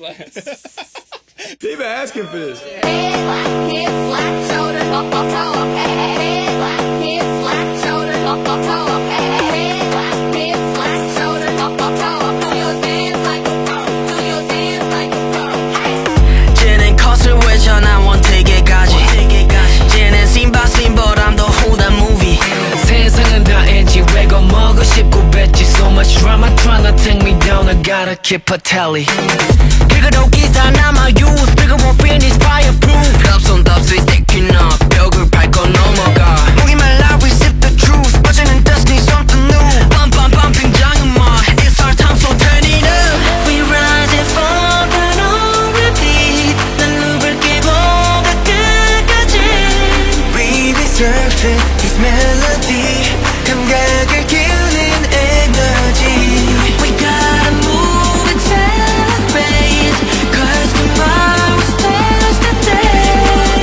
They've been asking for this. Head slack, shoulders up, toe, okay. Head slack, shoulders up, toe, okay. Head slack, shoulders up, toe. Do your dance like a pro. Do your dance like a pro. 쟤는 컷을 외쳐 난 원테이크까지. 쟤는 심보람도 whole movie. 세상은 다 NG 외고 먹고 싶고 뱉지. So much drama tryna take me down. I gotta keep a tally. 그래도 기사 남아 use bigger more finish fireproof. 덥손 덥수이 sticking up 벽을 밟고 넘어가. 보기만 live we sip the truth. 어제는 destiny something new. 빰빰빰 등장은 뭐. It's our time so turn it up. We rise and fall but on repeat. 난 룹을 깨고 끝까지. We be surfing this melody. 감각을 기울인 에너지. We gotta move and celebrate. Cause tomorrow starts the day.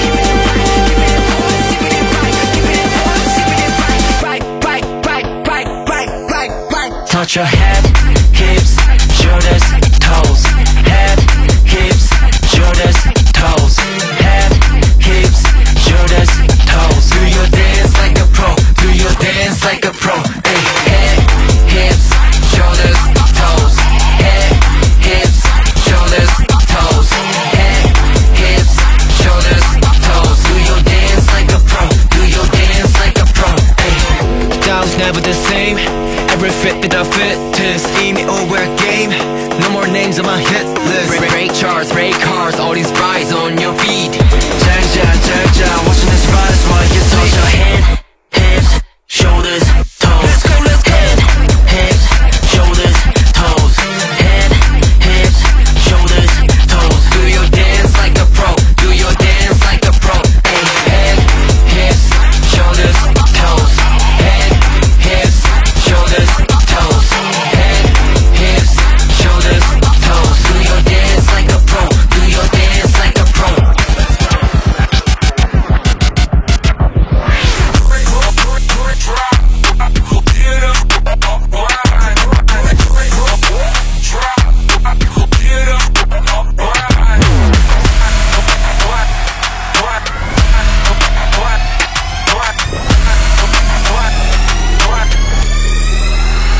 Right. Touch your head, hips, shoulders, toes. Head, hips, shoulders, toes. Head, hips, shoulders, toes. Do your dance like a pro. Do your dance like a pro. Hey, head, hips, shoulders, toes. Head, hips, shoulders, toes. Head, hips, shoulders, toes. Do your dance like a pro. Do your dance like a pro. Hey, style's never the same. Every fit that I fit is 이미 over a game. No more names on my hit list. Break charts, break cars, all these rides on your feet. 잘 watching this rise while you touch your hand, hips, shoulders, toes. Let's go. Head, hips, shoulders, toes. Head, hips, shoulders, toes. Do your dance like a pro. Do your dance like a pro. Hey, head, hips, shoulders, toes. Head, hips, shoulders, toes. Head, hips, shoulders, toes. Do your dance like a pro. Do your dance like a pro.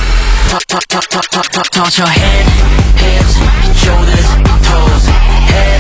Touch your head, hips, shoulders, toes. Head,